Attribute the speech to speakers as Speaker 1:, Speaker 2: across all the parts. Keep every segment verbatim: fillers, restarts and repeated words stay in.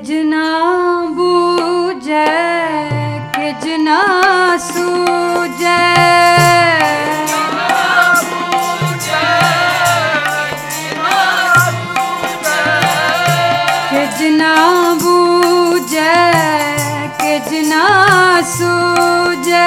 Speaker 1: किजना बूझे किजना सूझे किजना बूझे किजना सूझे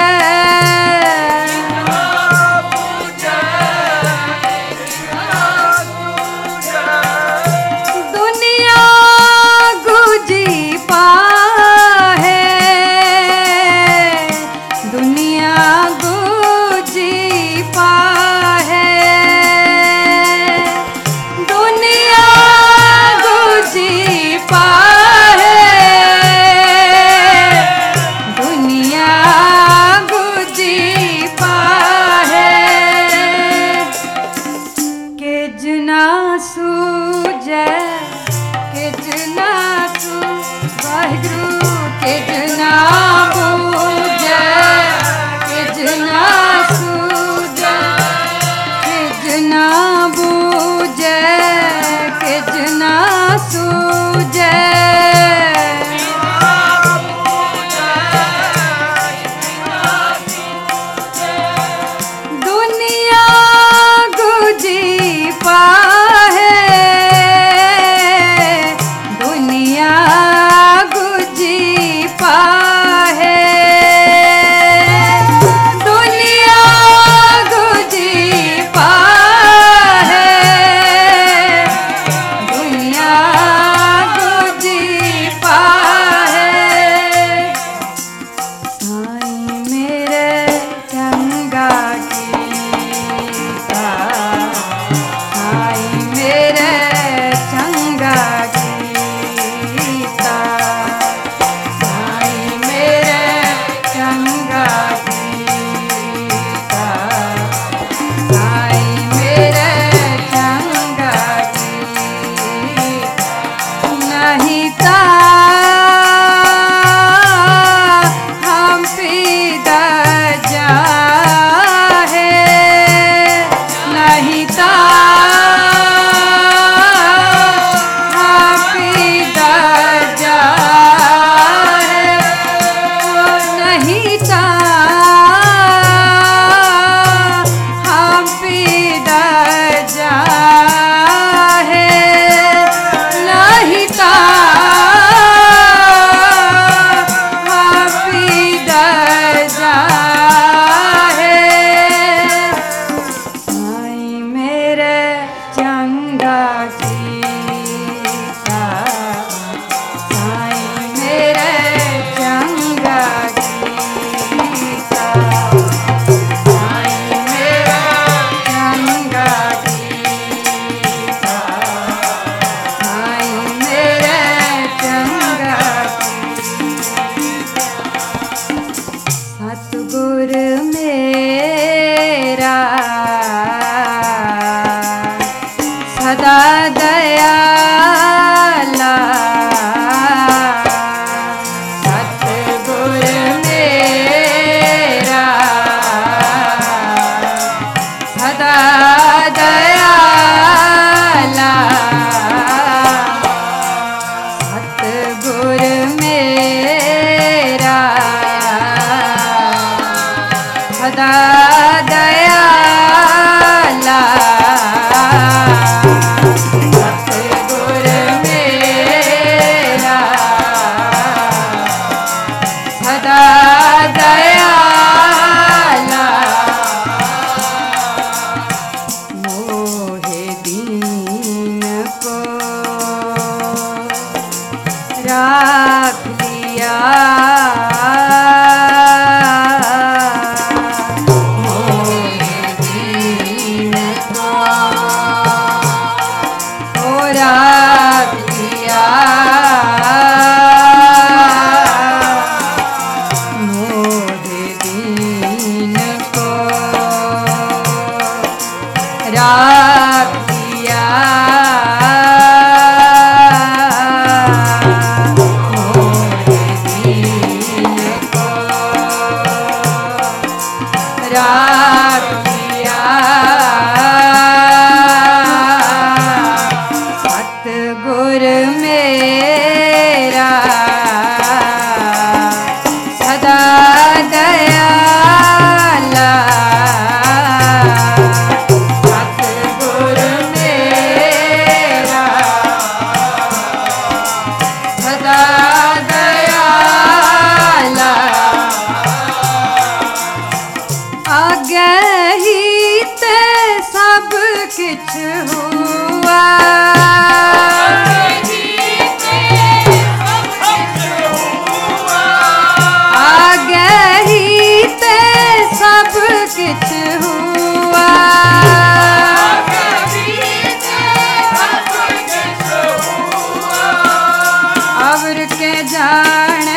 Speaker 1: जान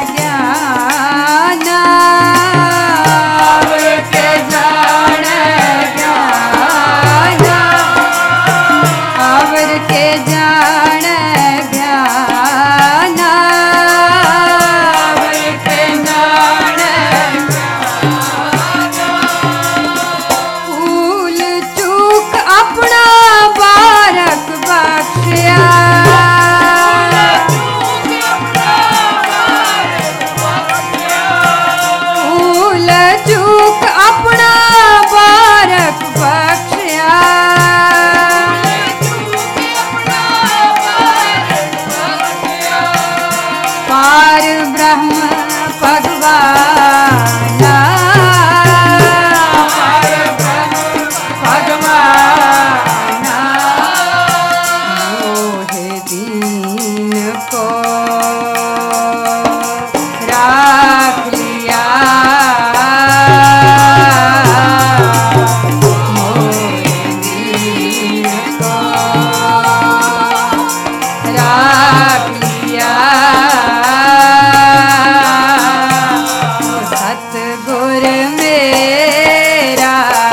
Speaker 1: ज्ञान आवर के जान ज्ञान आवर के जान ज्ञान आवर के जान भूल चूक अपना बारक बख्शिया भूल चूक अपना बारक बख्शिया पार ब्रह्म भगवान पार ब्रह्म भगवान मोहे दीन को राख लिया मोहे दीन को राख लिया सतगुर मेरा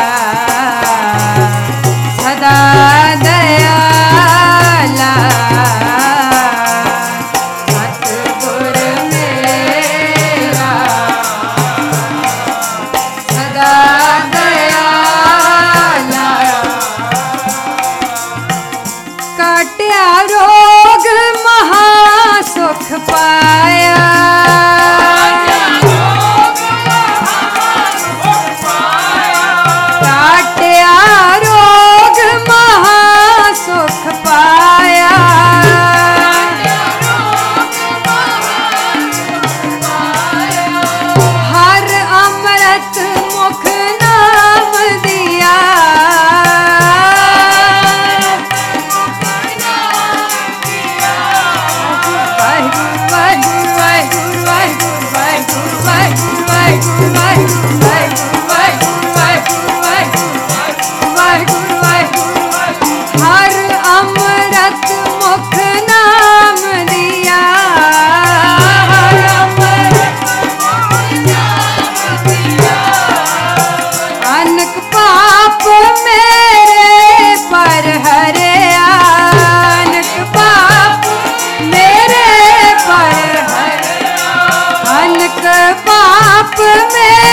Speaker 1: सदा दयाला सतगुर मेरा सदा दयाला काटिया रोग महासुख पाया काटिया रोग महासुख पाया हर अमृत मुख नाम दिया वाहिगुरु वाहिगुरु वाहिगुरु वाहिगुरु वाहिगुरु वाहिगुरु वाहिगुरु वाहिगुरु वाहिगुरु वाहिगुरु हर अमृत मुख नाम दिया हर अमृत मुख नाम दिया अनक पाप मेरे पर हरिया अनक पाप मेरे पर हरिया अनक पाप मेरे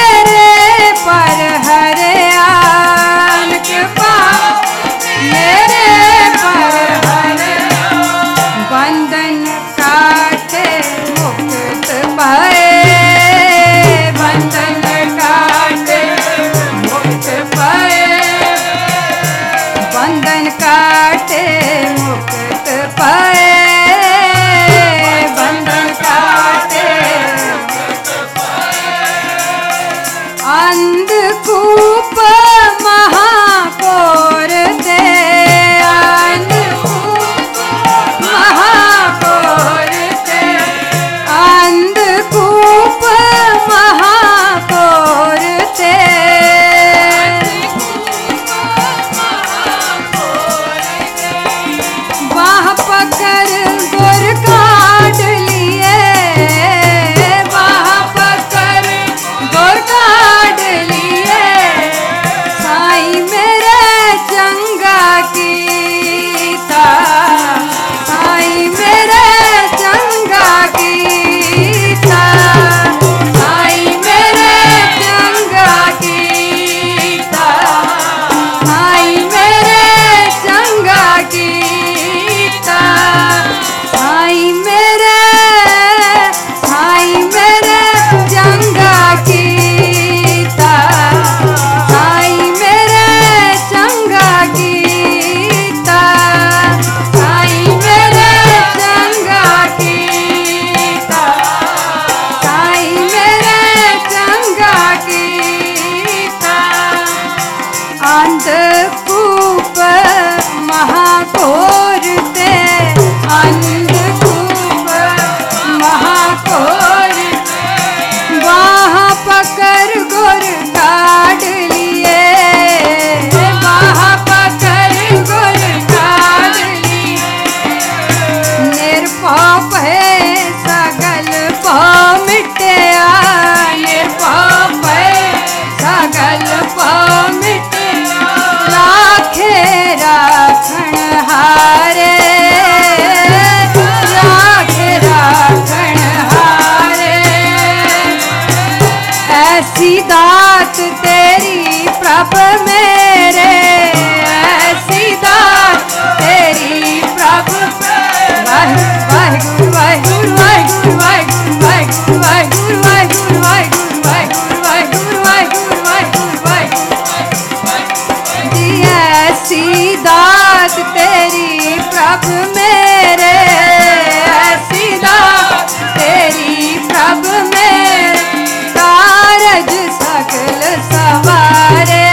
Speaker 1: ऐसी दात तेरी प्रभ मेरे, ऐसी दात तेरी प्रभ वाहिगुरु वाहिगुरु वाहिगुरु वाहिगुरु वाहिगुरु वाहिगुरु वाहिगुरु वाहिगुरु वाहिगुरु वाहिगुरु वाहिगुरु वाहिगुरु जी ऐसी दात तेरी प्रभ मेरे, ऐसी दात तेरी प्रभ मेरे कारज सकल सवारे,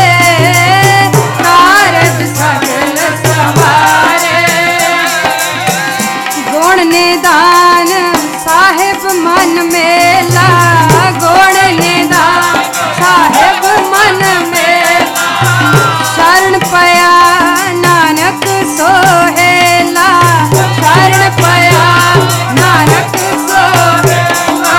Speaker 1: कारज सकल सवारे गुण निदान साहिब मन मेला, गुण निदान साहिब मन मेला शरण पया नानक सोहेला, शरण पया नानक सोहेला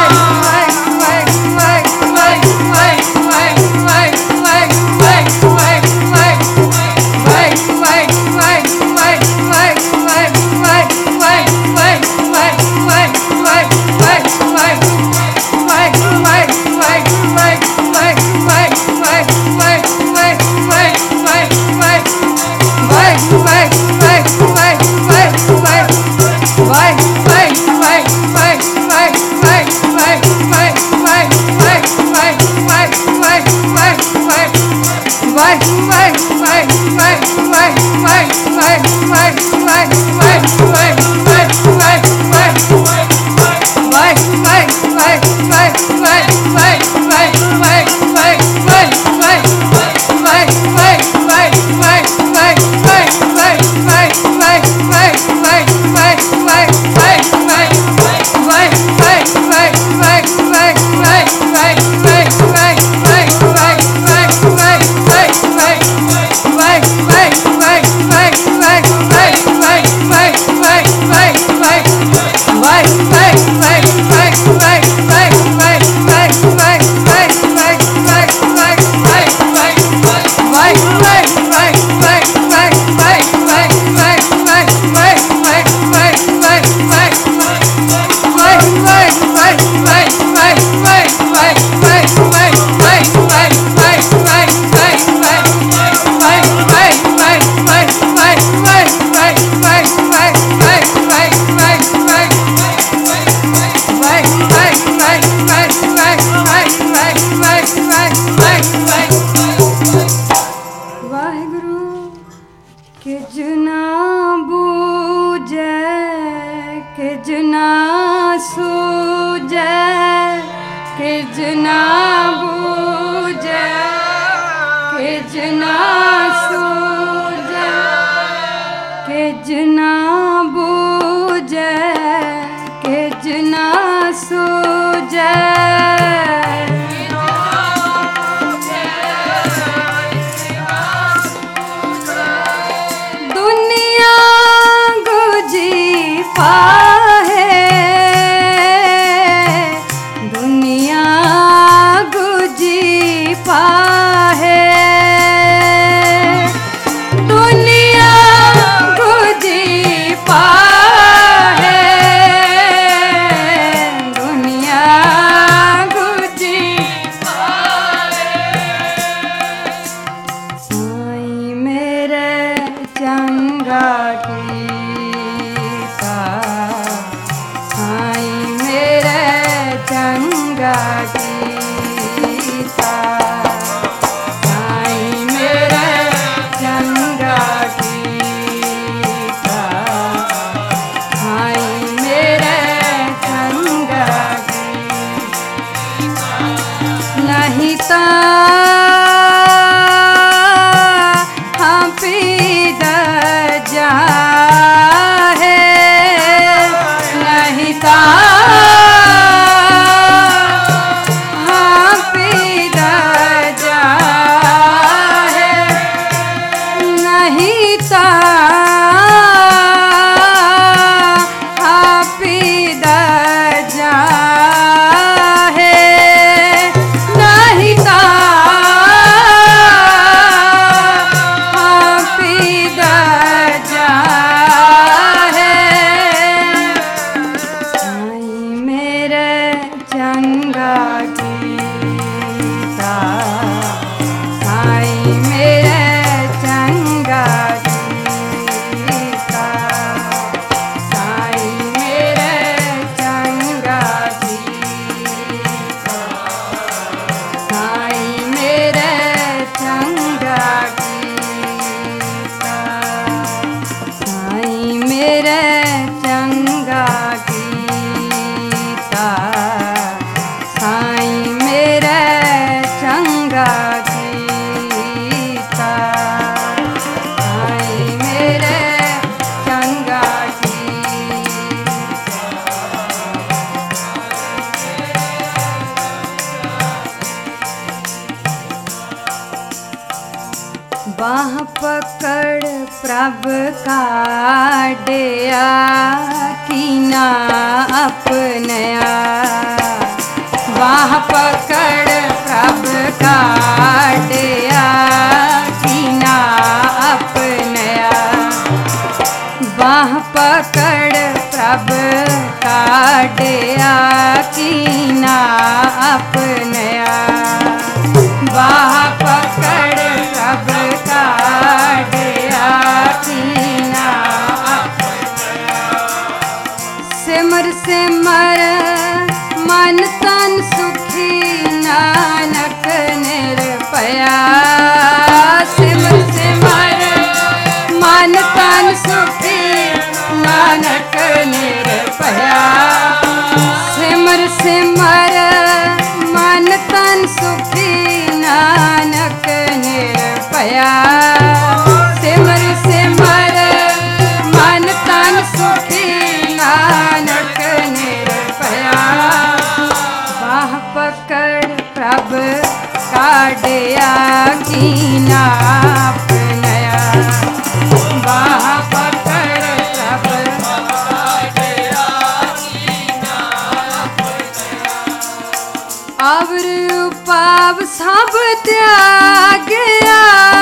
Speaker 1: पकड़ प्रभ काढ़या कीना अपनया। बाह पकड़ प्रभ काढ़या कीना अपनया। बाह पकड़ प्रभ काढ़या कीना अपनया। बाह पकड़ प्रभ काढ़या कीना अपनया। सिमर सिमर मन तन सुखी नानक निर्भया। सिमर सिमर मन तन सुखी नानक निर्भया। सिमर सिमर मन तन सुखी नानक निर्भया। सिमर सिमर मन तन सुखी नानक निर्भया। बाह पकड़ प्रभ काढ़या कीना अपनया। बाह पकड़ प्रभ काढ़या कीना अपनया। अवर उपाव सब त्यागया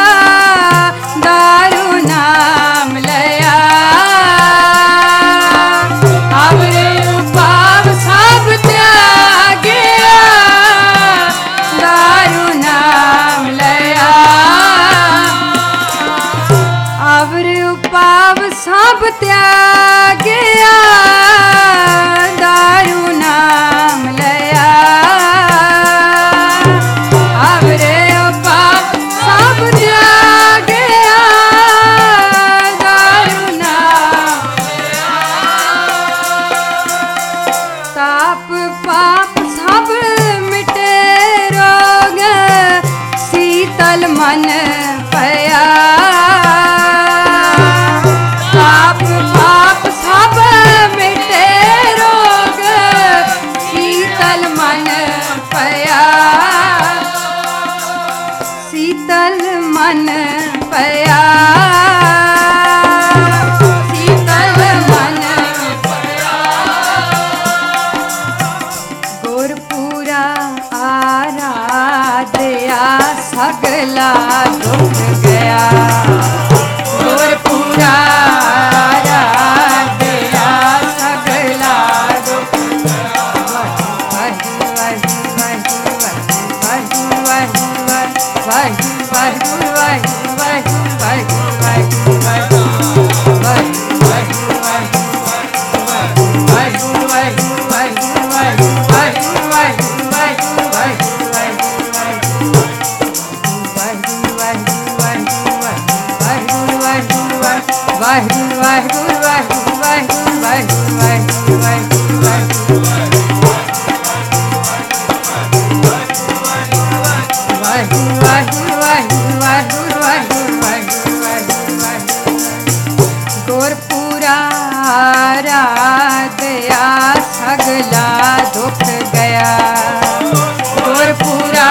Speaker 1: दारू नाम लया। अवर उपाव सब त्यागया दारू नाम लया। अवर उपाव सब त्यागया दारू नाम लया। अवरे उपाव सब त्यागया दारू नाम लया। ताप पाप सब मिटे रोग शीतल मन पया। ताप पाप सब मिटे रोग शीतल मन पया। शीतल मन पया। शीतल मन पया। गुरपुरा आराधया सगला दुख गया। गुरपुरा आराधया सगला दुख गया। वही वही वही वही वही वही वही वही वही वही वही गुरपुरा आराधया सगला दुख गया। गुरपुरा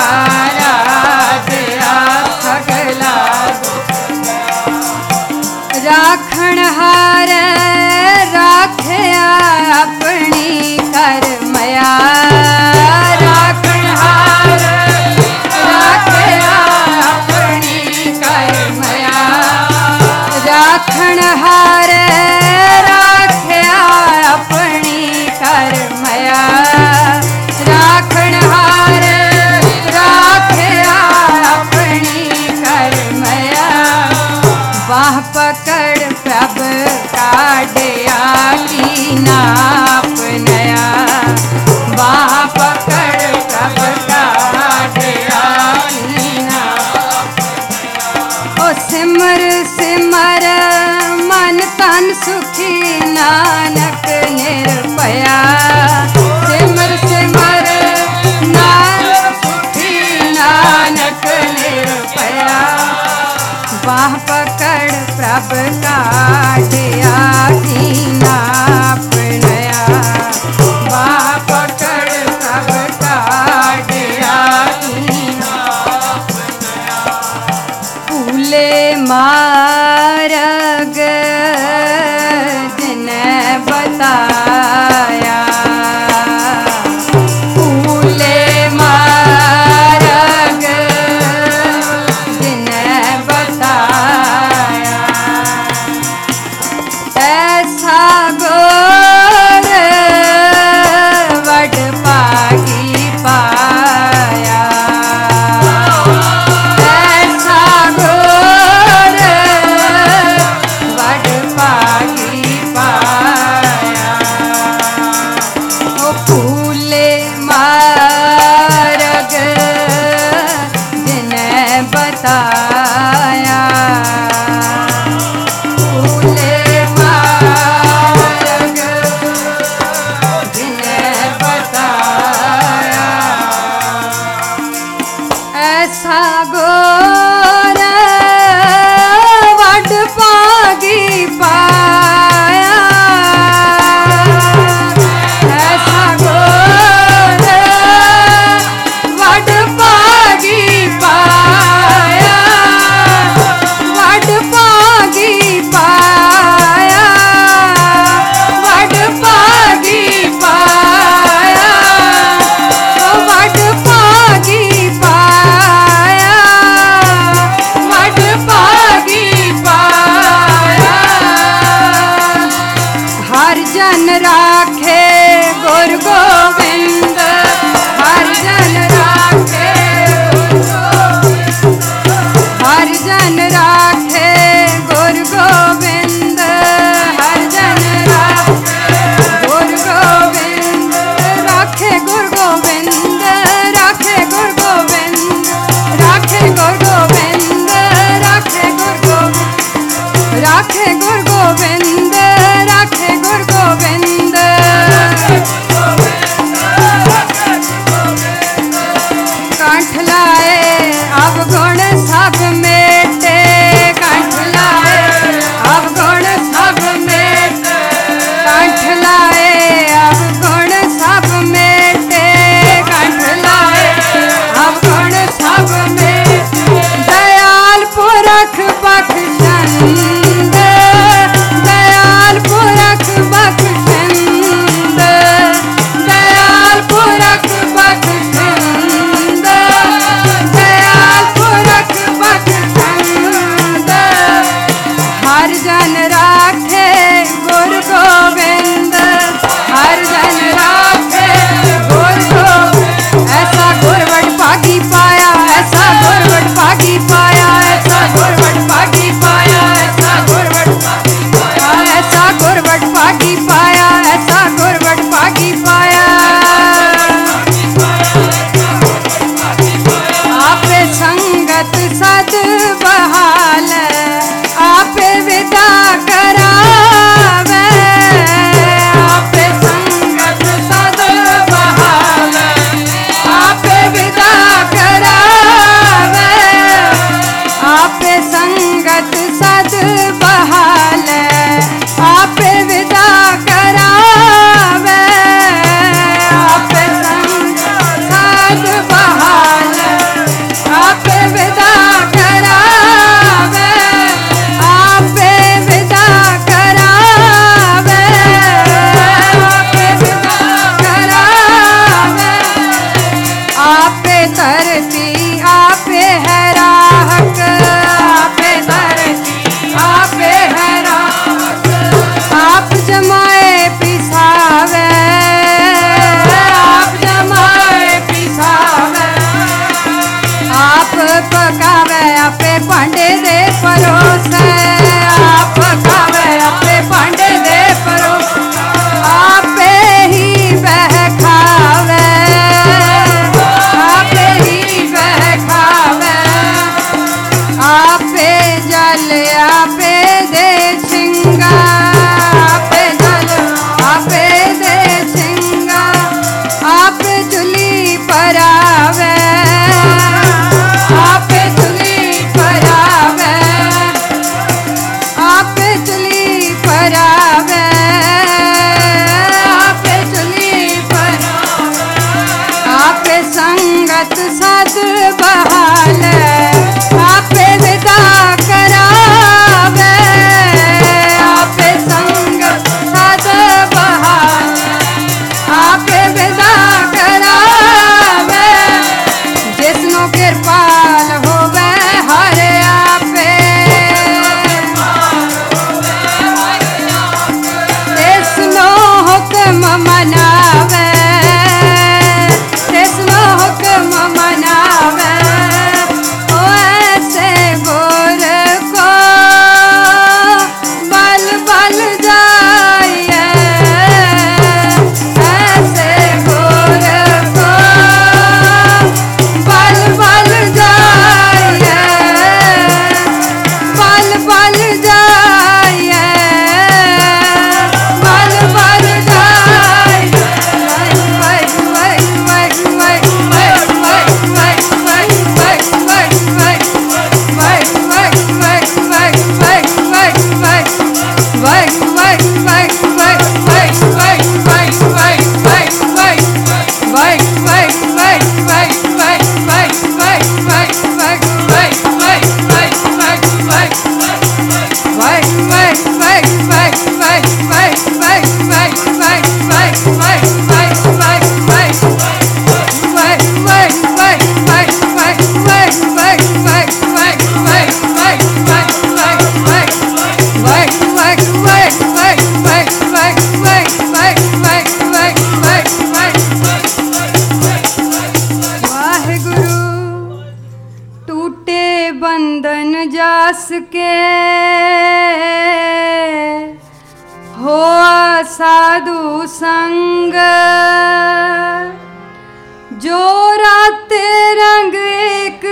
Speaker 1: आराधया सगला दुख गया। राखण हार राखया अपनी कर मया। राखण हार राखया अपनी कर मया। राखण हार राखया अपनी कर मया।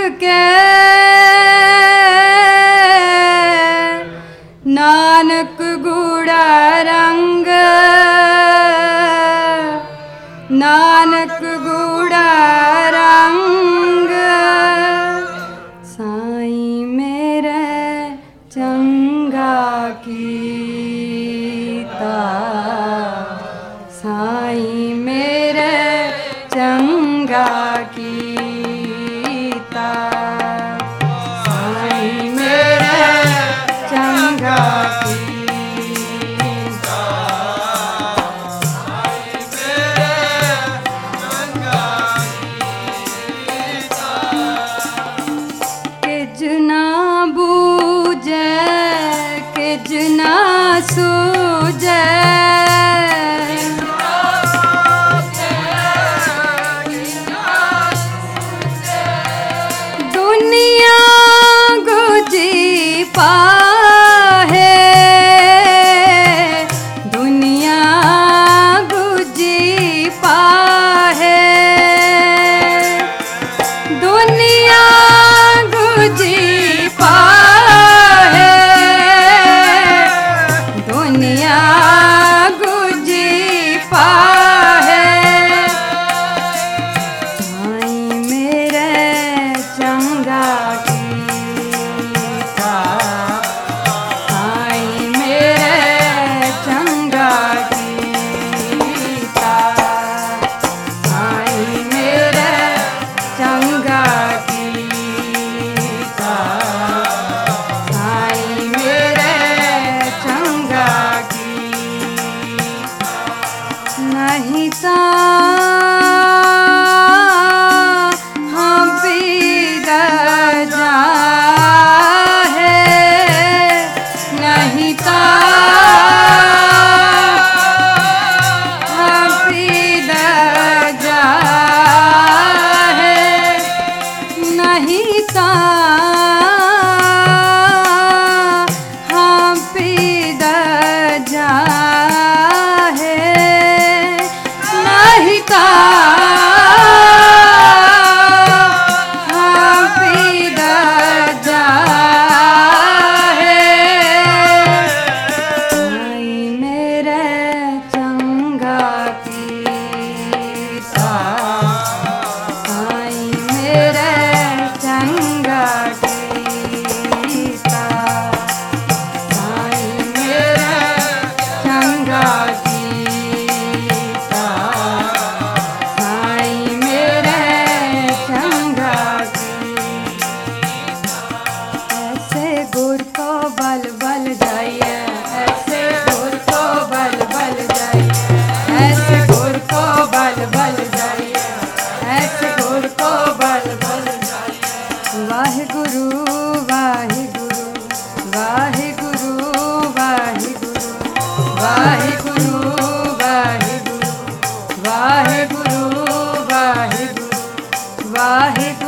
Speaker 1: के नानक गूढ़ा रंग, नानक गूढ़ा रंग, साईं मेरे चंगा कीता, साईं मेरे चंगा कीता, साईं मेरे चंगा कीता, साईं मेरे चंगा कीता। किज ना बूझे किज ना सूझे, दुनिया गुजी पाहे, दुनिया गुजी पाहे, दुनिया गुजी पाहे, दुनिया गुजी पाहे, साईं मेरे चंगा कीता, साईं मेरे चंगा कीता, साईं मेरे चंगा कीता, साईं मेरे चंगा कीता। नहीं ता हम पीर जाहे, नहीं ता हम पीर जाहे, नहीं ता हम पीर जाहे, नहीं ता हम पीर जाहे, साईं मेरे चंगा कीता, साईं मेरे चंगा कीता, साईं मेरे चंगा कीता, साईं मेरे चंगा कीता। ऐसे गुर को बल बल जाइए, ऐसे गुर को बल बल जाइए, ऐसे गुर को बल बल जाइए, ऐसे गुर को बल बल जाइए। वाहिगुरु वाहिगुरु वाहिगुरु वाहिगुरु वाहिगुरु वाहिगुरु वाहिगुरु वाहिगुरु वाहिगुरु